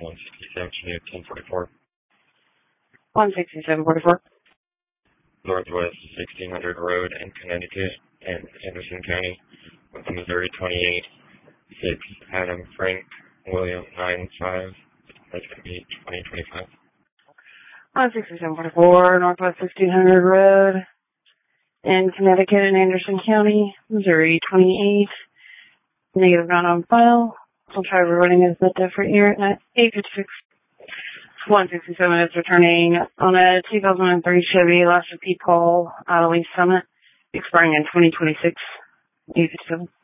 167, 1044. 16744. Northwest 1600 Road in Connecticut and Anderson County with Missouri 28, 6 Adam Frank William 95. That's going to be 2025. 16744, Northwest 1600 Road in Connecticut and Anderson County, Missouri 28. Negative not on file. I'll try rerunning as the different year at 856. 167 is returning on a 2003 Chevy Elastic Peak Hall out of Lease Summit, expiring in 2026. 857.